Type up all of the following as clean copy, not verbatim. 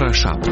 ora 7.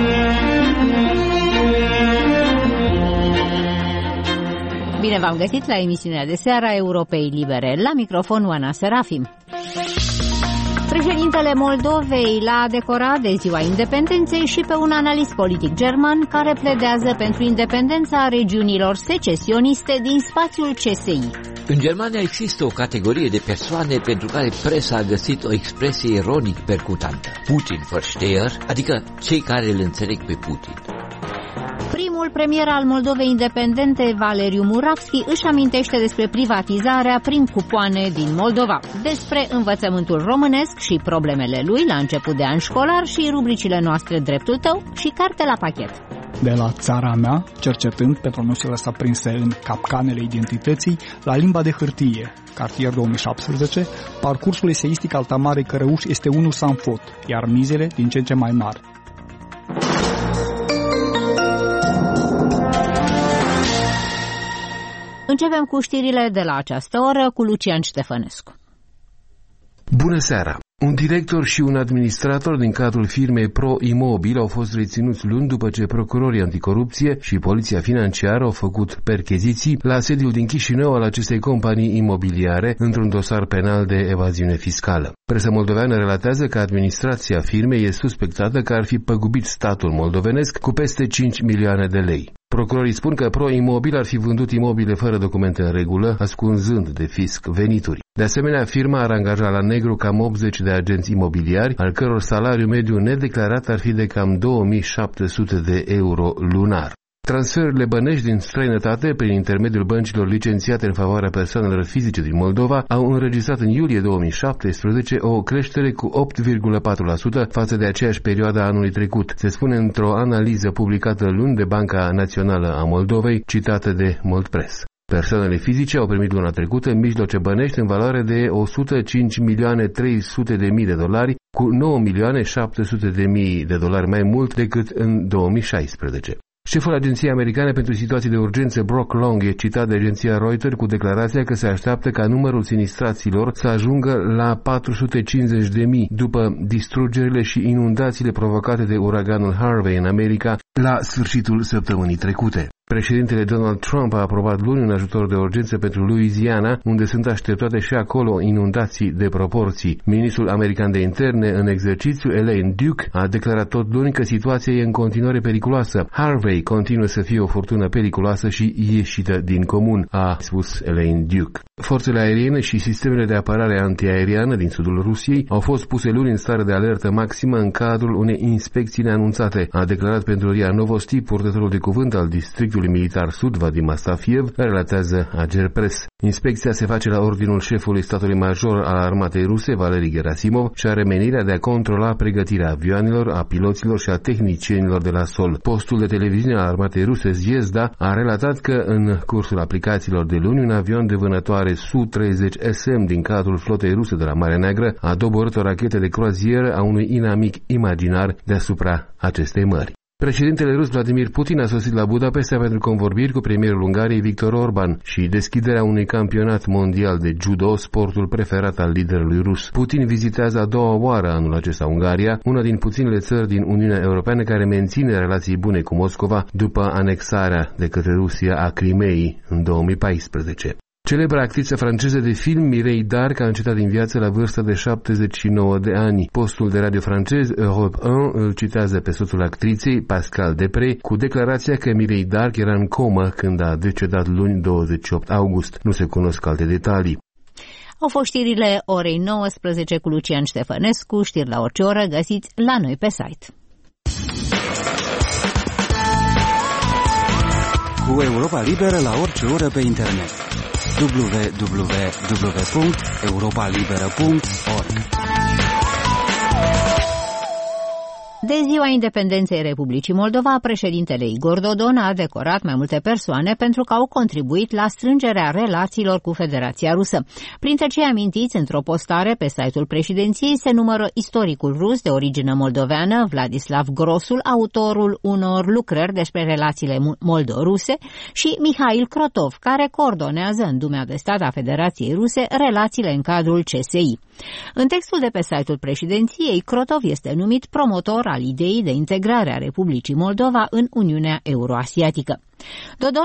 Bine v-am găsit la emisiunea de seară a Europei Libere. La microfon Oana Serafim. Președintele Moldovei l-a decorat de Ziua Independenței și pe un analist politic german care pledează pentru independența regiunilor secesioniste din spațiul CSI. În Germania există o categorie de persoane pentru care presa a găsit o expresie ironic percutantă. Putin-Versteher, adică cei care îl înțeleg pe Putin. Primul premier al Moldovei independente, Valeriu Muravski, își amintește despre privatizarea prin cupoane din Moldova, despre învățământul românesc și problemele lui la început de an școlar și rubricile noastre Dreptul tău și Carte la pachet. De la țara mea, cercetând pentru a nu se lăsa prinse în capcanele identității, la limba de hârtie, Cartier 2017, parcursul eseistic al Tamarei Cărăuș este unul sans faute, iar mizele din ce în ce mai mari. Începem cu știrile de la această oră cu Lucian Ștefănescu. Bună seara! Un director și un administrator din cadrul firmei Pro Imobil au fost reținuți luni după ce procurorii anticorupție și poliția financiară au făcut percheziții la sediul din Chișinău al acestei companii imobiliare într-un dosar penal de evaziune fiscală. Presa moldoveană relatează că administrația firmei e suspectată că ar fi păgubit statul moldovenesc cu peste 5 milioane de lei. Procurorii spun că Pro Imobil ar fi vândut imobile fără documente în regulă, ascunzând de fisc venituri. De asemenea, firma ar angaja la negru cam 80 de agenți imobiliari, al căror salariu mediu nedeclarat ar fi de cam 2700 de euro lunar. Transferurile bănești din străinătate, prin intermediul băncilor licențiate în favoarea persoanelor fizice din Moldova, au înregistrat în iulie 2017 o creștere cu 8,4% față de aceeași perioadă a anului trecut, se spune într-o analiză publicată luni de Banca Națională a Moldovei, citată de Moldpress. Persoanele fizice au primit luna trecută mijloace bănești în valoare de 105.300.000 de dolari, cu 9.700.000 de dolari mai mult decât în 2016. Șeful Agenției Americane pentru Situații de Urgență, Brock Long, e citat de agenția Reuters cu declarația că se așteaptă ca numărul sinistraților să ajungă la 450.000 după distrugerile și inundațiile provocate de uraganul Harvey în America la sfârșitul săptămânii trecute. Președintele Donald Trump a aprobat luni un ajutor de urgență pentru Louisiana, unde sunt așteptate și acolo inundații de proporții. Ministrul american de interne în exercițiu, Elaine Duke, a declarat tot luni că situația e în continuare periculoasă. Harvey continuă să fie o furtună periculoasă și ieșită din comun, a spus Elaine Duke. Forțele aeriene și sistemele de apărare antiaeriană din sudul Rusiei au fost puse luni în stare de alertă maximă în cadrul unei inspecții neanunțate, a declarat pentru RIA Novosti purtătorul de cuvânt al districtului militar sud, Vadim Astafiev, relatează Agerpress. Inspecția se face la ordinul șefului statului major al armatei ruse, Valeri Gerasimov, și are menirea de a controla pregătirea avioanelor, a piloților și a tehnicienilor de la sol. Postul de televiziune al armatei ruse, Zvezda, a relatat că în cursul aplicațiilor de luni, un avion de vânătoare Su-30SM din cadrul flotei ruse de la Marea Neagră a doborât o rachetă de croazieră a unui inamic imaginar deasupra acestei mări. Președintele rus Vladimir Putin a sosit la Budapesta pentru convorbiri cu premierul Ungariei Viktor Orban și deschiderea unui campionat mondial de judo, sportul preferat al liderului rus. Putin vizitează a doua oară anul acesta Ungaria, una din puținele țări din Uniunea Europeană care menține relații bune cu Moscova după anexarea de către Rusia a Crimeei în 2014. Celebra actriță franceză de film Mireille Darc a încetat din viață la vârsta de 79 de ani. Postul de radio francez Europe 1 îl citează pe soțul actriței, Pascal Depré, cu declarația că Mireille Darc era în comă când a decedat luni 28 august. Nu se cunosc alte detalii. Au fost știrile orei 19 cu Lucian Ștefănescu, știri la orice oră găsiți la noi pe site. Cu Europa Liberă la orice oră pe internet. www.europalibera.org. De Ziua Independenței Republicii Moldova, președintele Igor Dodon a decorat mai multe persoane pentru că au contribuit la strângerea relațiilor cu Federația Rusă. Printre cei amintiți într-o postare pe site-ul președinției se numără istoricul rus de origine moldoveană, Vladislav Grosul, autorul unor lucrări despre relațiile moldo-ruse, și Mihail Krotov, care coordonează în Dumea de Stat a Federației Ruse relațiile în cadrul CSI. În textul de pe site-ul președinției, Crotov este numit promotor al ideii de integrare a Republicii Moldova în Uniunea Euroasiatică. Dodon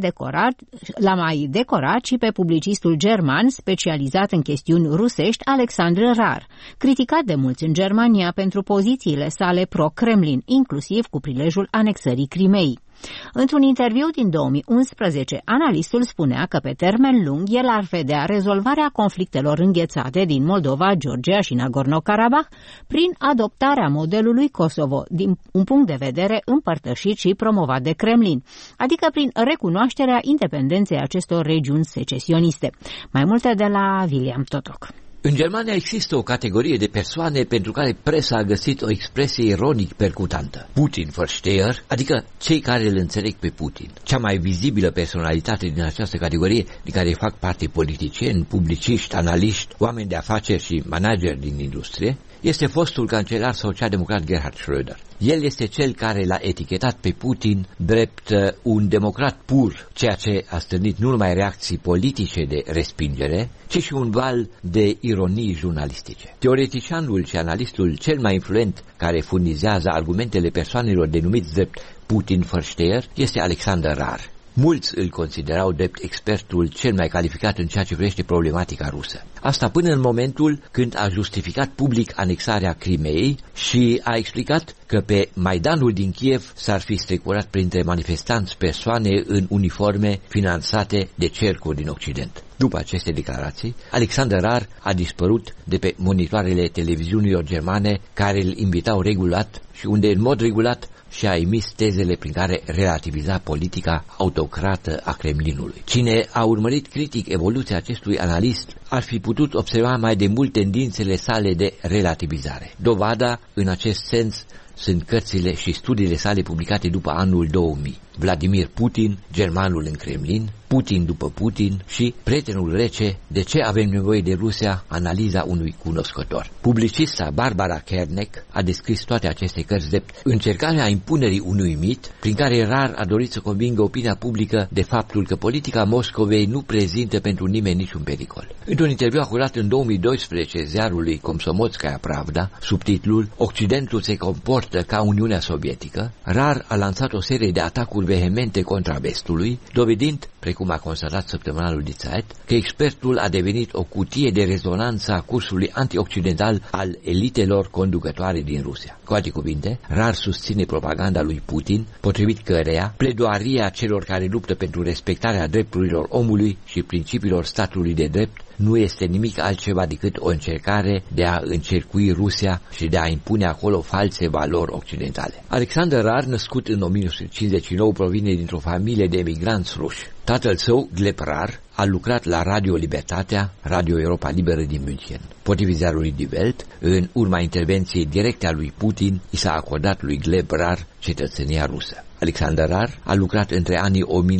l-a mai decorat și pe publicistul german specializat în chestiuni rusești, Alexandr Rar, criticat de mulți în Germania pentru pozițiile sale pro-Kremlin, inclusiv cu prilejul anexării Crimeei. Într-un interviu din 2011, analistul spunea că pe termen lung el ar vedea rezolvarea conflictelor înghețate din Moldova, Georgia și Nagorno-Karabakh prin adoptarea modelului Kosovo, din un punct de vedere împărtășit și promovat de Kremlin, adică prin recunoașterea independenței acestor regiuni secesioniste. Mai multe de la William Totoc. În Germania există o categorie de persoane pentru care presa a găsit o expresie ironic percutantă. Putin-Versteher, adică cei care îl înțeleg pe Putin. Cea mai vizibilă personalitate din această categorie, din care fac parte politicieni, publiciști, analiști, oameni de afaceri și manageri din industrie, este fostul cancelar social-democrat Gerhard Schröder. El este cel care l-a etichetat pe Putin drept un democrat pur, ceea ce a stârnit nu numai reacții politice de respingere, ci și un val de ironii jurnalistice. Teoreticianul și analistul cel mai influent care furnizează argumentele persoanelor denumiți drept Putin-Versteher este Alexander Rar. Mulți îl considerau drept expertul cel mai calificat în ceea ce privește problematica rusă. Asta până în momentul când a justificat public anexarea Crimeei și a explicat că pe Maidanul din Kiev s-ar fi strecurat printre manifestanți persoane în uniforme finanțate de cercuri din Occident. După aceste declarații, Alexander Rar a dispărut de pe monitoarele televiziunilor germane care îl invitau regulat și unde în mod regulat și-a emis tezele prin care relativiza politica autocrată a Kremlinului. Cine a urmărit critic evoluția acestui analist ar fi putut observa mai de mult tendințele sale de relativizare. Dovada în acest sens sunt cărțile și studiile sale publicate după anul 2000. Vladimir Putin, germanul în Kremlin, Putin după Putin și Prietenul rece, de ce avem nevoie de Rusia, analiza unui cunoscător. Publicista Barbara Kernek a descris toate aceste cărți drept încercarea impunerii unui mit prin care Rar a dorit să convingă opinia publică de faptul că politica Moscovei nu prezintă pentru nimeni niciun pericol. Într-un interviu acurat în 2012 ziarului Komsomolskaya Pravda, subtitlul Occidentul se comportă ca Uniunea Sovietică, Rar a lansat o serie de atacuri vehemente contra vestului, dovedind, precum a constatat săptămânalul Die Zeit, că expertul a devenit o cutie de rezonanță a cursului antioccidental al elitelor conducătoare din Rusia. Cu alte cuvinte, Rar susține propaganda lui Putin, potrivit căreia pledoaria celor care luptă pentru respectarea drepturilor omului și principiilor statului de drept nu este nimic altceva decât o încercare de a încercui Rusia și de a impune acolo false valori occidentale. Alexander Rar, născut în 1959, provine dintr-o familie de emigranți ruși. Tatăl său, Gleb Rar, a lucrat la Radio Libertatea, Radio Europa Liberă din München. Potrivit ziarului Die Welt, în urma intervenției directe a lui Putin, i s-a acordat lui Gleb Rar cetățenia rusă. Alexander Rar a lucrat între anii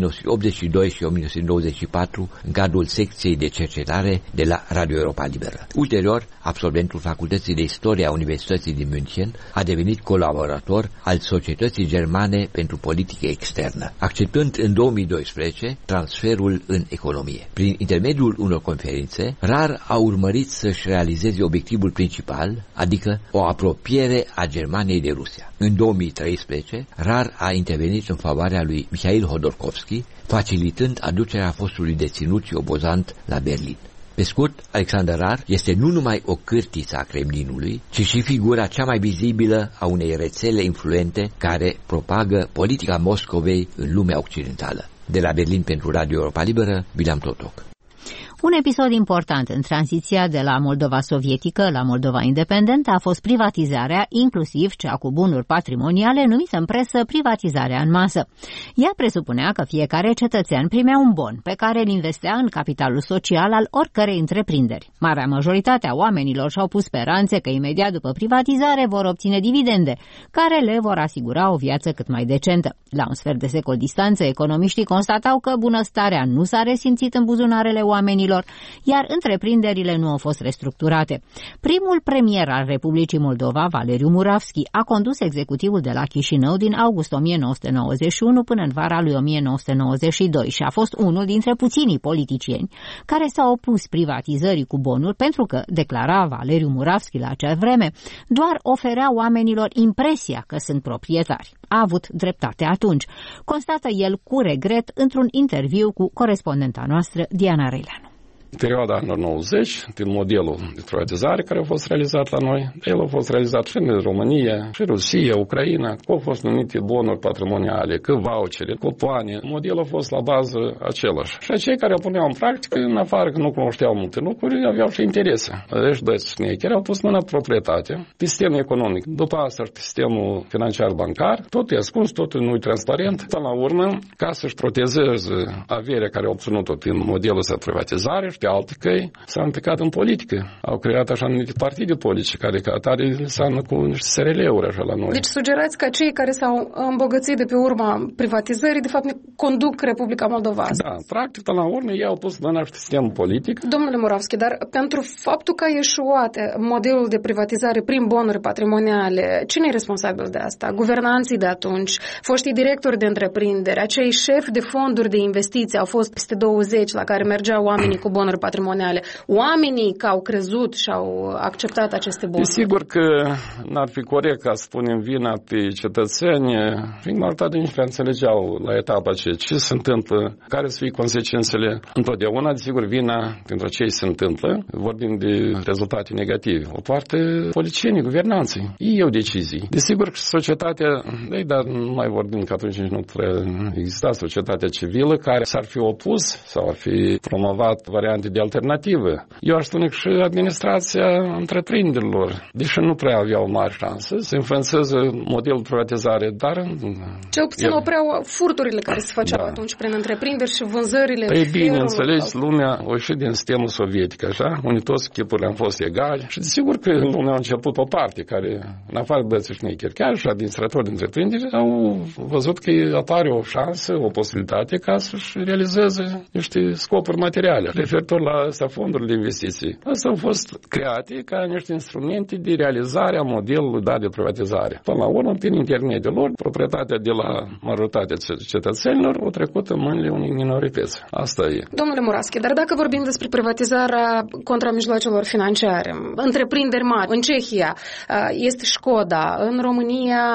1982 și 1994 în cadrul secției de cercetare de la Radio Europa Liberă. Ulterior, absolventul Facultății de Istorie a Universității din München, a devenit colaborator al Societății Germane pentru Politică Externă, acceptând în 2012 transferul în economie. Prin intermediul unor conferințe, Rar a urmărit să-și realizeze obiectivul principal, adică o apropiere a Germaniei de Rusia. În 2013, Rar a intervenit în favoarea lui Mihail Hodorkovski, facilitând aducerea fostului deținut și opozant la Berlin. Pe scurt, Alexander Rar este nu numai o cârtiță a Kremlinului, ci și figura cea mai vizibilă a unei rețele influente care propagă politica Moscovei în lumea occidentală. De la Berlin pentru Radio Europa Liberă, William Totoc. Un episod important în tranziția de la Moldova sovietică la Moldova independentă a fost privatizarea, inclusiv cea cu bunuri patrimoniale, numită în presă privatizarea în masă. Ea presupunea că fiecare cetățean primea un bon pe care îl investea în capitalul social al oricărei întreprinderi. Marea majoritate a oamenilor și-au pus speranțe că imediat după privatizare vor obține dividende, care le vor asigura o viață cât mai decentă. La un sfert de secol distanță, economiștii constatau că bunăstarea nu s-a resimțit în buzunarele oamenilor, companiilor, iar întreprinderile nu au fost restructurate. Primul premier al Republicii Moldova, Valeriu Muravski, a condus executivul de la Chișinău din august 1991 până în vara lui 1992 și a fost unul dintre puținii politicieni care s-au opus privatizării cu bonuri pentru că, declara Valeriu Muravski la acea vreme, doar oferea oamenilor impresia că sunt proprietari. A avut dreptate atunci, constată el cu regret într-un interviu cu corespondenta noastră Diana Reileanu. În perioada anilor 90, din modelul de privatizare care a fost realizat la noi, el a fost realizat și în România, și Rusia, Ucraina, că au fost numite bonuri patrimoniale, că vouchere, cupoane. Modelul a fost la bază același. Și cei care o puneau în practică, în afară că nu cunoșteau multe lucruri, aveau și interese. Deci, doi șnecheri au pus mâna pe proprietate, pe sistemul economic, după asta și pe sistemul financiar bancar, totul e ascuns, totul nu e transparent. Până la urmă, ca să-și protejeze averea care au obținut-o din modelul ăsta de privatizare, pe alte căi, s-au implicat în politică. Au creat așa numite partide politice, care ca atare înseamnă cu niște SRL-uri așa la noi. Deci sugerați că cei care s-au îmbogățit de pe urma privatizării, de fapt, ne conduc Republica Moldova. Da, practic, până la urmă, ei au pus mâna pe sistemul politic. Domnule Muravski, dar pentru faptul că a ieșuat modelul de privatizare prin bonuri patrimoniale, cine e responsabil de asta? Guvernanții de atunci, foștii directori de întreprinderi, acei șefi de fonduri de investiții, au fost peste 20 la care mergeau oamenii cu bonuri patrimoniale. Oamenii că au crezut și au acceptat aceste bonuri. Sigur că n-ar fi corect ca să punem vina pe cetățeni, fiindcă majoritatea nici prea înțelegeau la etapa aceea ce se întâmplă, care să fie consecințele. Întotdeauna, desigur, vina pentru ce se întâmplă, vorbim de rezultate negative. O parte politicienii, guvernanții, ei iau decizii. Desigur că societatea, dar nu mai vorbim că atunci nici nu prea exista societatea civilă care s-ar fi opus sau ar fi promovat variante de alternativă. Eu aș spune că și administrația întreprinderilor, deși nu prea aveau mari șanse să influențeze modelul de privatizare, dar cel puțin opreau furturile care se făceau atunci prin întreprinderi și vânzările. Păi bine, înțelegi, lumea a ieșit din sistemul sovietic, așa, unde toți chipurile au fost egali și desigur că lumea a început o parte care, în afară de băieții șmecheri, chiar și administratori de întreprinderi, au văzut că apare o șansă, o posibilitate ca să-și realizeze niște scopuri materiale. Referitor la asta, fondurile de investiții. Astea au fost create ca niște instrumente de realizare a modelului dat de privatizare. Până la urmă, prin intermediul lor, proprietatea de la majoritatea cetățenilor o trecut în mâinile unei minorități. Asta e. Domnule Muravski, dar dacă vorbim despre privatizarea contramijloacelor financiare, întreprinderi mari, în Cehia este Școda, în România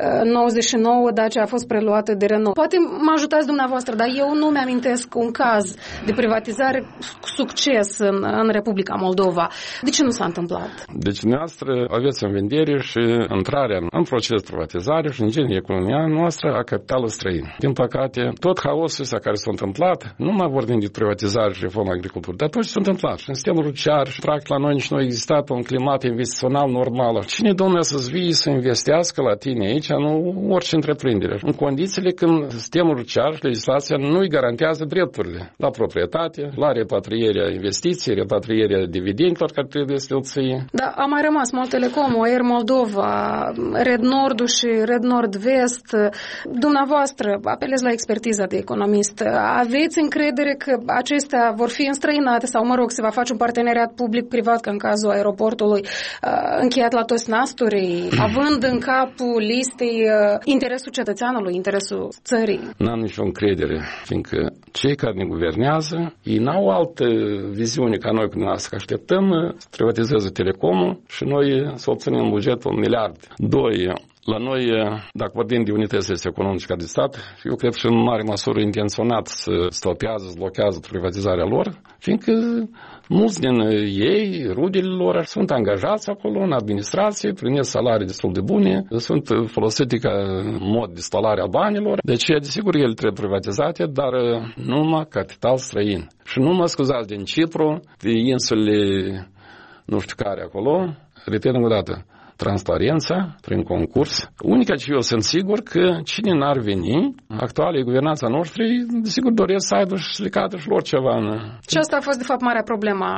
99 Dacia a fost preluată de Renault. Poate mă ajutați dumneavoastră, dar eu nu mi-amintesc un caz de privatizare cu succes în Republica Moldova. De ce nu s-a întâmplat? Deci, noastră aveți în vedere și intrarea în proces de privatizare și în genere economia noastră a capitalului străin. Din păcate, tot haosul ăsta care s-a întâmplat, nu mai vorbim de privatizare și reforma agriculturii, dar tot ce s-a întâmplat. Și în sistemul rutier și practic la noi nici nu a existat un climat investițional normal. Cine, domnule, să-ți vii să investească la tine aici, nu orice întreprindere. În condițiile când sistemul rutier și legislația nu îi garantează drepturile la proprietate, la repatrierea investiții, repatrierea dividendelor care trebuie să le obții. Da, a mai rămas Moltelecom, Air Moldova, Red Nord și Red Nord Vest. Dumneavoastră, apelez la expertiza de economist. Aveți încredere că acestea vor fi înstrăinate sau, mă rog, se va face un parteneriat public-privat, ca în cazul aeroportului, încheiat la toți nasturii, având în capul listei interesul cetățeanului, interesul țării? N-am nicio încredere, fiindcă cei care ne guvernează, ei n-au altă viziune ca noi, când că așteptăm să privatizeze Telecomul și noi să obținem bugetul 1 miliard. 2. La noi, dacă vorbim de unitățile economice de stat, eu cred că în mare măsură intenționat să stopează, să blochează privatizarea lor, fiindcă mulți din ei, rudele lor, sunt angajați acolo în administrație, primesc salarii destul de bune, sunt folosite ca mod de spălare a banilor. Deci, desigur, ele trebuie privatizate, dar numai capital străin. Și nu mă scuzați din Cipru, de insulele nu știu care acolo, repet încă o dată, transparența prin concurs. Unica ce eu sunt sigur că cine n-ar veni, actualii guvernanța noștri, desigur doresc să aibă și slicată și lor ceva. Și asta a fost de fapt marea problemă a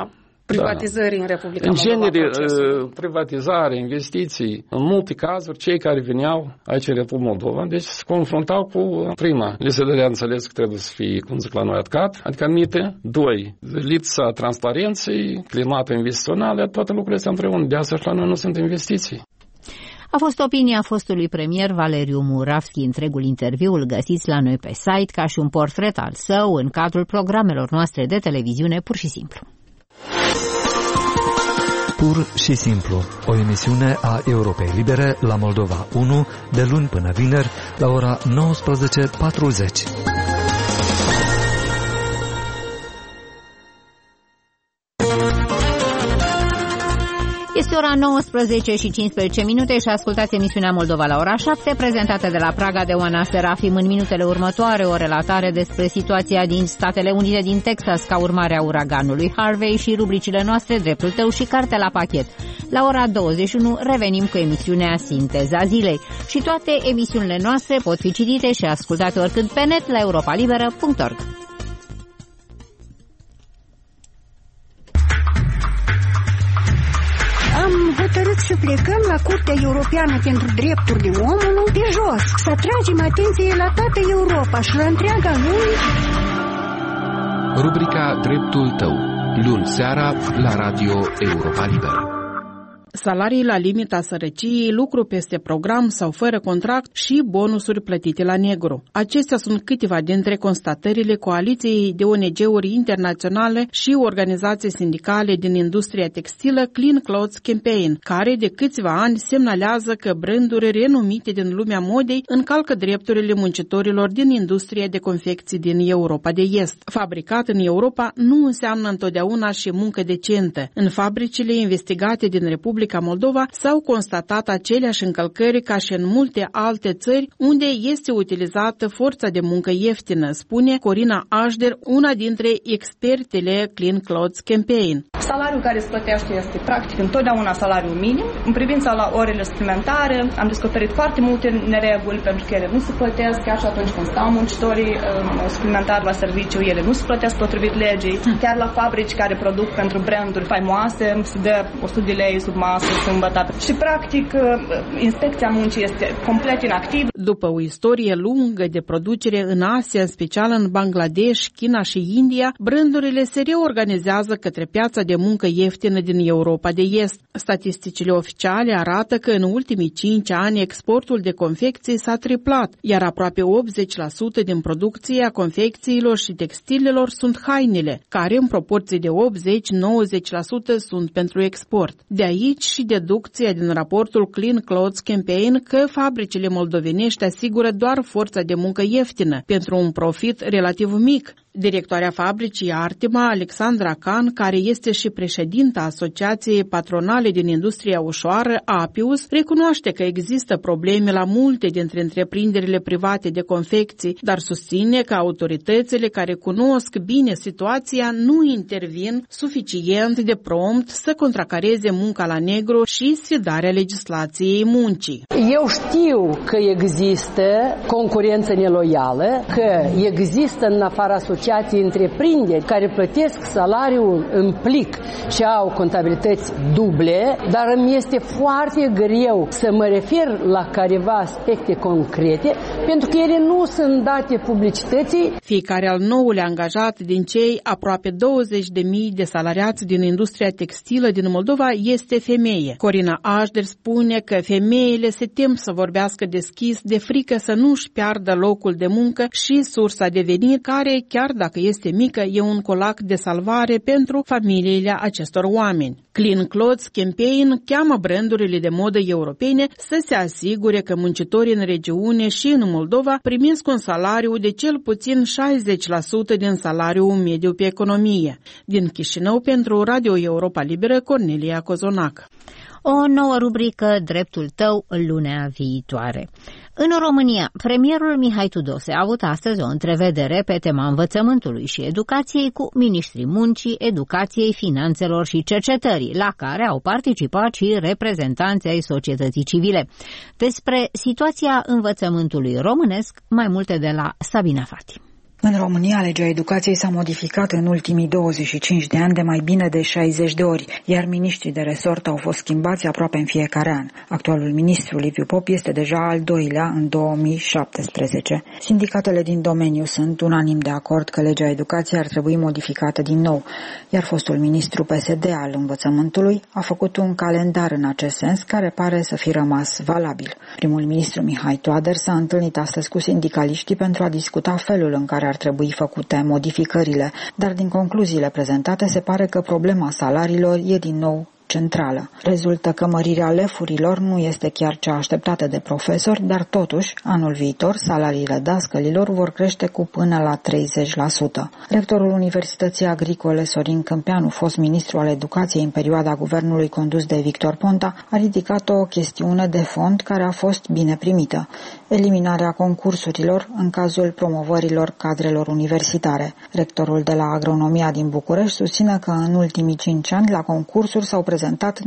privatizării în Republica în Moldova. genere, privatizare, investiții, în multe cazuri, cei care veneau aici în Republica Moldova, deci se confruntau cu prima. Le se dădea înțeles că trebuie să fie, cum zic la noi, atcat, adică anumite. 2. Lipsa transparenței, climatul investițional, toate lucrurile astea împreună. De asta și la noi nu sunt investiții. A fost opinia fostului premier Valeriu Muravski. Întregul interviu îl găsiți la noi pe site ca și un portret al său în cadrul programelor noastre de televiziune Pur și Simplu. Pur și Simplu, o emisiune a Europei Libere la Moldova 1, de luni până vineri, la ora 19:40. Este ora 19:15 și ascultați emisiunea Moldova la ora 7, prezentată de la Praga de Oana Serafim. În minutele următoare, o relatare despre situația din Statele Unite din Texas ca urmare a uraganului Harvey și rubricile noastre Dreptul tău și Carte la pachet. La ora 21 revenim cu emisiunea Sinteza zilei și toate emisiunile noastre pot fi citite și ascultate oricând pe net la europalibera.org. Am hotărât să plecăm la Curtea Europeană pentru Drepturile Omului pe jos, să atragem atenție la toată Europa și la întreaga lume. Rubrica Dreptul tău, luni seara la Radio Europa Liberă. Salarii la limita sărăciei, lucru peste program sau fără contract și bonusuri plătite la negru. Acestea sunt câteva dintre constatările coaliției de ONG-uri internaționale și organizații sindicale din industria textilă Clean Clothes Campaign, care de câțiva ani semnalează că branduri renumite din lumea modei încalcă drepturile muncitorilor din industria de confecții din Europa de Est. Fabricat în Europa nu înseamnă întotdeauna și muncă decentă. În fabricile investigate din Republica Moldova s-au constatat aceleași încălcări ca și în multe alte țări unde este utilizată forța de muncă ieftină, spune Corina Așder, una dintre expertele Clean Clothes Campaign. Salariul care se plătește este practic întotdeauna salariul minim. În privința la orele suplimentare am descoperit foarte multe nereguli pentru că ele nu se plătesc, chiar și atunci când stau muncitorii suplimentari la serviciu, ele nu se plătesc potrivit legii. Chiar la fabrici care produc pentru branduri faimoase se dă 100 de lei sub masă sâmbătă. Și practic inspecția muncii este complet inactivă. După o istorie lungă de producere în Asia, în special în Bangladesh, China și India, brandurile se reorganizează către piața de muncă ieftină din Europa de Est. Statisticile oficiale arată că în ultimii 5 ani exportul de confecții s-a triplat, iar aproape 80% din producția confecțiilor și textilelor sunt hainele, care în proporție de 80-90% sunt pentru export. De aici și deducția din raportul Clean Clothes Campaign că fabricile moldovenești asigură doar forța de muncă ieftină, pentru un profit relativ mic. Directoarea fabricii Artima, Alexandra Can, care este și președinta Asociației Patronale din Industria Ușoară, APIUS, recunoaște că există probleme la multe dintre întreprinderile private de confecții, dar susține că autoritățile care cunosc bine situația nu intervin suficient de prompt să contracareze munca la negru și sfidarea legislației muncii. Eu știu că există concurență neloială, că există în afara asociației întreprinderi care plătesc salariul în plic și au contabilități duble, dar îmi este foarte greu să mă refer la careva aspecte concrete, pentru că ele nu sunt date publicității. Fiecare al nouălea angajat din cei aproape 20.000 de salariați din industria textilă din Moldova este femeie. Corina Așder spune că femeile se tem să vorbească deschis de frică să nu-și piardă locul de muncă și sursa de venit, care, chiar dacă este mică, e un colac de salvare pentru familiile acestor oameni. Clean Clothes Campaign cheamă brandurile de modă europene să se asigure că muncitorii în regiune și în Moldova primesc un salariu de cel puțin 60% din salariul mediu pe economie. Din Chișinău, pentru Radio Europa Liberă, Cornelia Cozonac. O nouă rubrică, Dreptul tău, lunea viitoare. În România, premierul Mihai Tudose a avut astăzi o întrevedere pe tema învățământului și educației cu miniștrii muncii, educației, finanțelor și cercetării, la care au participat și reprezentanții ai societății civile. Despre situația învățământului românesc, mai multe de la Sabina Fati. În România, legea educației s-a modificat în ultimii 25 de ani de mai bine de 60 de ori, iar miniștrii de resort au fost schimbați aproape în fiecare an. Actualul ministru Liviu Pop este deja al doilea în 2017. Sindicatele din domeniu sunt unanim de acord că legea educației ar trebui modificată din nou, iar fostul ministru PSD al învățământului a făcut un calendar în acest sens care pare să fi rămas valabil. Primul ministru Mihai Toader s-a întâlnit astăzi cu sindicaliștii pentru a discuta felul în care ar trebui făcute modificările, dar din concluziile prezentate se pare că problema salariilor e din nou centrală. Rezultă că mărirea lefurilor nu este chiar cea așteptată de profesori, dar totuși, anul viitor, salariile dascălilor vor crește cu până la 30%. Rectorul Universității Agricole Sorin Câmpeanu, fost ministru al educației în perioada guvernului condus de Victor Ponta, a ridicat o chestiune de fond care a fost bine primită: eliminarea concursurilor în cazul promovărilor cadrelor universitare. Rectorul de la Agronomia din București susține că în ultimii 5 ani la concursuri s-au prezentat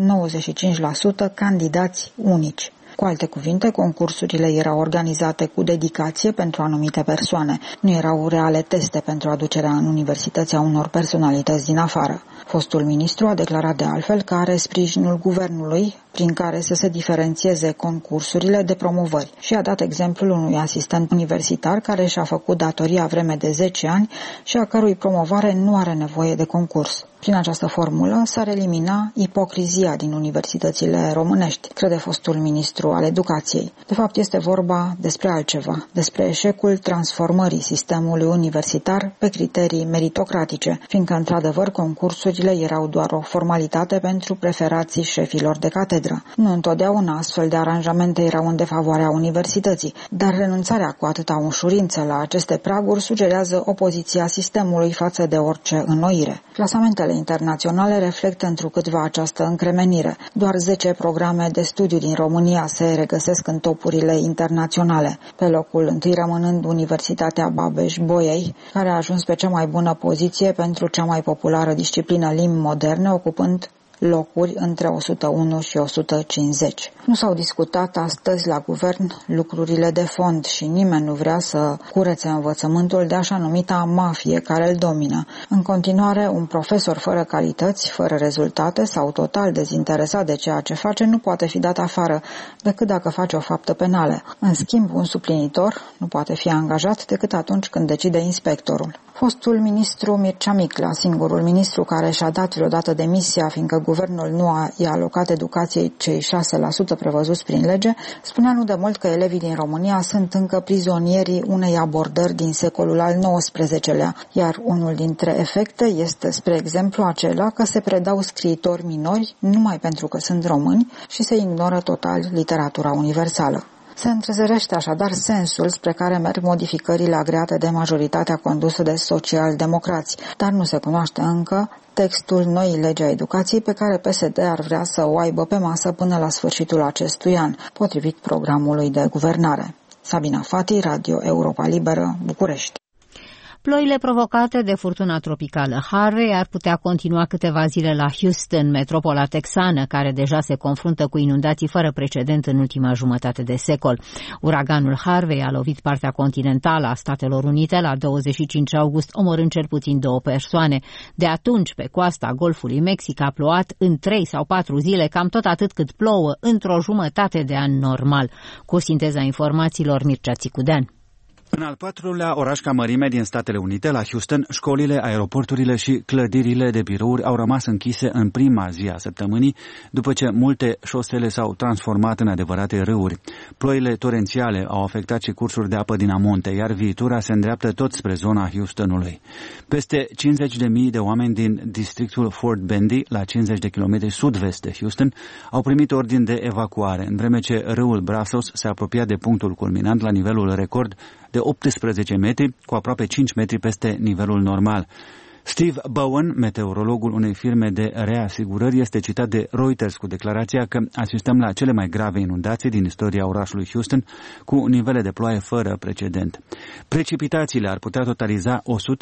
95% candidați unici. Cu alte cuvinte, concursurile erau organizate cu dedicație pentru anumite persoane. Nu erau reale teste pentru aducerea în universități a unor personalități din afară. Fostul ministru a declarat de altfel că are sprijinul guvernului prin care să se diferențieze concursurile de promovări și a dat exemplul unui asistent universitar care și-a făcut datoria vreme de 10 ani și a cărui promovare nu are nevoie de concurs. Prin această formulă s-ar elimina ipocrizia din universitățile românești, crede fostul ministru al educației. De fapt, este vorba despre altceva, despre eșecul transformării sistemului universitar pe criterii meritocratice, fiindcă, într-adevăr, concursurile erau doar o formalitate pentru preferații șefilor de catedră. Nu întotdeauna astfel de aranjamente erau în defavoarea universității, dar renunțarea cu atâta ușurință la aceste praguri sugerează opoziția sistemului față de orice înnoire. Clasamentele internaționale reflectă întrucâtva această încremenire. Doar 10 programe de studiu din România se regăsesc în topurile internaționale, pe locul întâi rămânând Universitatea Babeș-Bolyai, care a ajuns pe cea mai bună poziție pentru cea mai populară disciplină limbi moderne, ocupând locuri între 101 și 150. Nu s-au discutat astăzi la guvern lucrurile de fond și nimeni nu vrea să curețe învățământul de așa numita mafie care îl domină. În continuare, un profesor fără calități, fără rezultate sau total dezinteresat de ceea ce face nu poate fi dat afară decât dacă face o faptă penală. În schimb, un suplinitor nu poate fi angajat decât atunci când decide inspectorul. Fostul ministru Mircea Micla, singurul ministru care și-a dat vreodată demisia fiindcă guvernul nu i-a alocat educației cei 6% prevăzuți prin lege, spunea nu de mult că elevii din România sunt încă prizonierii unei abordări din secolul al XIX-lea, iar unul dintre efecte este, spre exemplu, acela că se predau scriitori minori numai pentru că sunt români și se ignoră total literatura universală. Se întrezărește așadar sensul spre care merg modificările agreate de majoritatea condusă de social-democrați, dar nu se cunoaște încă textul noii legi a educației pe care PSD ar vrea să o aibă pe masă până la sfârșitul acestui an, potrivit programului de guvernare. Sabina Fati, Radio Europa Liberă, București. Ploile provocate de furtuna tropicală Harvey ar putea continua câteva zile la Houston, metropola texană, care deja se confruntă cu inundații fără precedent în ultima jumătate de secol. Uraganul Harvey a lovit partea continentală a Statelor Unite la 25 august, omorând cel puțin 2 persoane. De atunci, pe coasta Golfului Mexic a plouat în 3 sau 4 zile cam tot atât cât plouă într-o jumătate de an normal. Cu sinteza informațiilor, Mircea Țicudean. În al 4-lea oraș ca mărime din Statele Unite, la Houston, școlile, aeroporturile și clădirile de birouri au rămas închise în prima zi a săptămânii, după ce multe șosele s-au transformat în adevărate râuri. Ploile torențiale au afectat și cursuri de apă din amonte, iar viitura se îndreaptă tot spre zona Houstonului. Peste 50.000 de oameni din districtul Fort Bendy, la 50 de kilometri sud-vest de Houston, au primit ordin de evacuare, în vreme ce râul Brazos se apropia de punctul culminant la nivelul record de 18 metri, cu aproape 5 metri peste nivelul normal. Steve Bowen, meteorologul unei firme de reasigurări, este citat de Reuters cu declarația că asistăm la cele mai grave inundații din istoria orașului Houston, cu nivele de ploaie fără precedent. Precipitațiile ar putea totaliza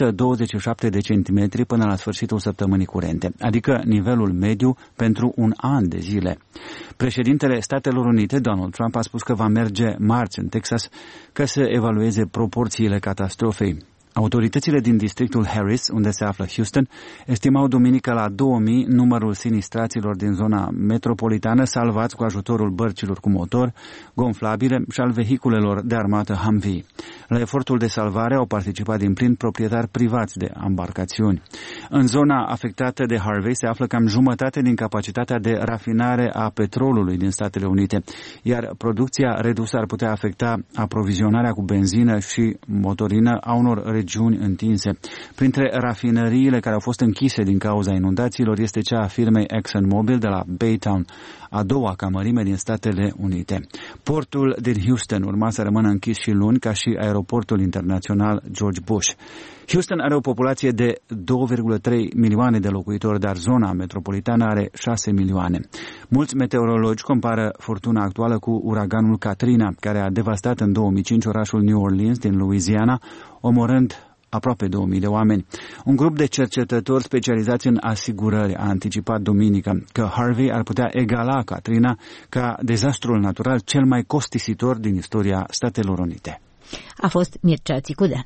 127 de centimetri până la sfârșitul săptămânii curente, adică nivelul mediu pentru un an de zile. Președintele Statelor Unite, Donald Trump, a spus că va merge marți în Texas ca să evalueze proporțiile catastrofei. Autoritățile din districtul Harris, unde se află Houston, estimau duminică la 2000 numărul sinistraților din zona metropolitană salvați cu ajutorul bărcilor cu motor, gonflabile și al vehiculelor de armată Humvee. La efortul de salvare au participat din plin proprietari privați de embarcațiuni. În zona afectată de Harvey se află cam jumătate din capacitatea de rafinare a petrolului din Statele Unite, iar producția redusă ar putea afecta aprovizionarea cu benzină și motorină a unor regiuni întinse. Printre rafinăriile care au fost închise din cauza inundațiilor este cea a firmei ExxonMobil de la Baytown, a doua ca mărime din Statele Unite. Portul din Houston urma să rămână închis și luni, ca și aeroportul internațional George Bush. Houston are o populație de 2,3 milioane de locuitori, dar zona metropolitană are 6 milioane. Mulți meteorologi compară furtuna actuală cu uraganul Katrina, care a devastat în 2005 orașul New Orleans din Louisiana, omorând aproape 2000 de oameni. Un grup de cercetători specializați în asigurări a anticipat duminică că Harvey ar putea egala Katrina ca dezastrul natural cel mai costisitor din istoria Statelor Unite. A fost Mircea Țicudean.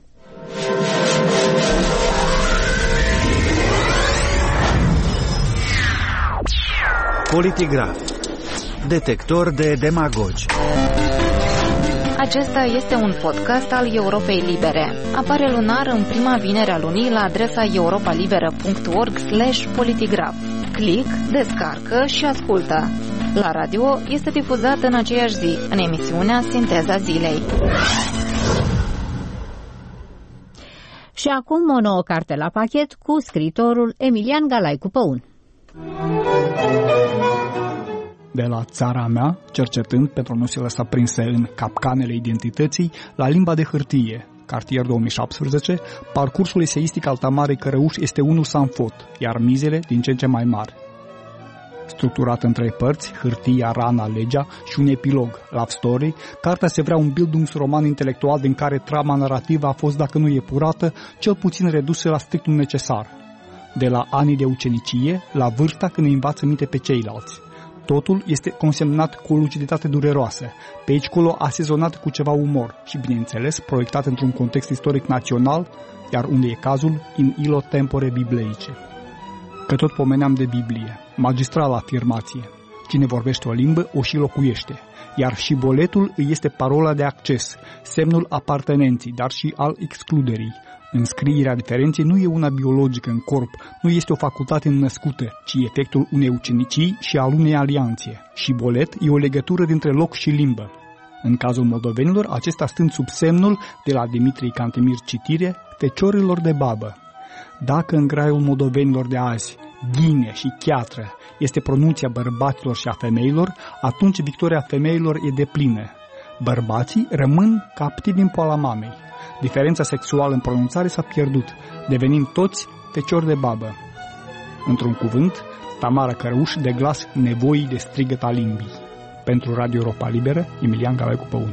Politigraf. Detector de demagogi. Acesta este un podcast al Europei Libere. Apare lunar în prima vinere a lunii la adresa europalibera.org/politigraf. Click, descarcă și ascultă. La radio este difuzat în aceeași zi, în emisiunea Sinteza Zilei. Și acum o nouă carte la pachet cu scriitorul Emilian Galaicu Păun. De la țara mea, cercetând pentru a nu se lăsa prinse în capcanele identității, la limba de hârtie, cartier 2017, parcursul eseistic al Tamarei Cărăuș este unul sans faute, iar mizele din ce în ce mai mari. Structurat în 3 părți, hârtia, rana, legea și un epilog, love story, cartea se vrea un bildungsroman intelectual din care trama narrativă a fost, dacă nu epurată, cel puțin redusă la strictul necesar. De la anii de ucenicie, la vârsta când îi învață minte pe ceilalți. Totul este consemnat cu o luciditate dureroasă, pe aici colo asezonat cu ceva umor și, bineînțeles, proiectat într-un context istoric național, iar unde e cazul, in illo tempore bibleice. Că tot pomeneam de Biblie, magistrală afirmație. Cine vorbește o limbă, o și locuiește, iar șiboletul îi este parola de acces, semnul apartenenții, dar și al excluderii. Înscrierea diferenței nu e una biologică în corp, nu este o facultate născută, ci efectul unei ucenicii și al unei alianțe. Șibolet e o legătură dintre loc și limbă. În cazul moldovenilor, acesta stând sub semnul, de la Dimitrie Cantemir citire, feciorilor de babă. Dacă în graiul moldovenilor de azi, ghine și chiatră este pronunția bărbaților și a femeilor, atunci victoria femeilor e deplină. Bărbații rămân captivi în poala mamei. Diferența sexuală în pronunțare s-a pierdut, devenind toți feciori de babă. Într-un cuvânt, Tamara Cărăuș de glas nevoii de strigăt a limbii. Pentru Radio Europa Liberă, Emilian Galaicu Păun.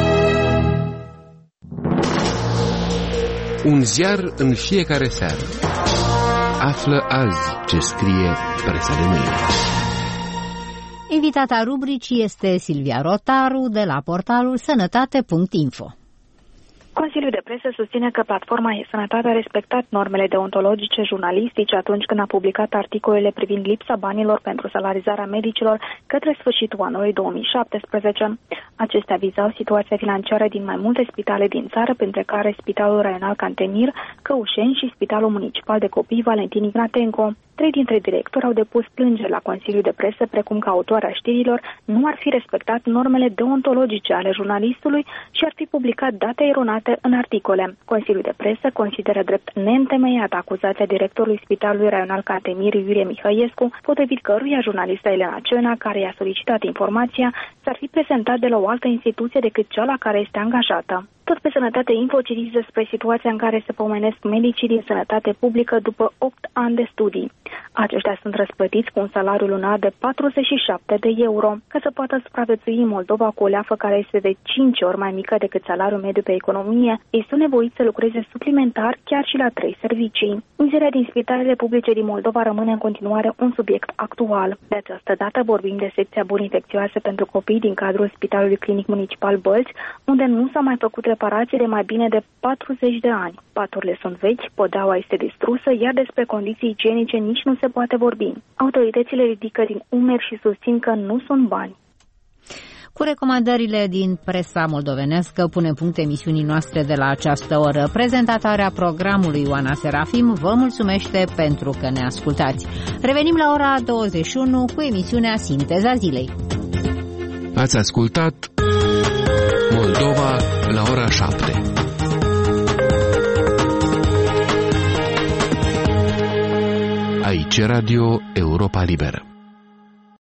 Un ziar în fiecare seară. Află azi ce scrie presa de mâine. Invitata rubricii este Silvia Rotaru de la portalul sănătate.info. Consiliul de Presă susține că platforma E-Sănătate a respectat normele deontologice jurnalistice atunci când a publicat articolele privind lipsa banilor pentru salarizarea medicilor către sfârșitul anului 2017. Acestea vizau situația financiară din mai multe spitale din țară, printre care Spitalul Raional Cantemir, Căușeni și Spitalul Municipal de Copii Valentin Ignatenco. 3 dintre directori au depus plângeri la Consiliul de Presă, precum că autoarea știrilor nu ar fi respectat normele deontologice ale jurnalistului și ar fi publicat date eronate în articole. Consiliul de Presă consideră drept neîntemeiată acuzația directorului Spitalului Raional Cantemir, Iurie Mihăiescu, potrivit căruia jurnalista Elena Ciona, care i-a solicitat informația, s-ar fi prezentat de la o altă instituție decât cea la care este angajată. Tot pe Sănătate Info citiți despre situația în care se pomenesc medicii din sănătate publică după 8 ani de studii. Aceștia sunt răsplătiți cu un salariu lunar de 47 de euro. Ca să poată supraviețui în Moldova cu o leafă care este de 5 ori mai mică decât salariul mediu pe economie, ei sunt nevoiți să lucreze suplimentar chiar și la 3 servicii. Mizeria din spitalele publice din Moldova rămâne în continuare un subiect actual. De această dată vorbim de secția boli infecțioase pentru copii din cadrul Spitalului Clinic Municipal Bălți, unde nu s-a mai făcut reparații de mai bine de 40 de ani. Paturile sunt vechi, podeaua este distrusă, iar despre condiții igienice nici nu se poate vorbi. Autoritățile ridică din umeri și susțin că nu sunt bani. Cu recomandările din presa moldovenească punem punct emisiunii noastre de la această oră. Prezentatoarea programului Ioana Serafim vă mulțumește pentru că ne ascultați. Revenim la ora 21 cu emisiunea Sinteza Zilei. Ați ascultat Moldova la ora 7. Aici Radio Europa Liberă.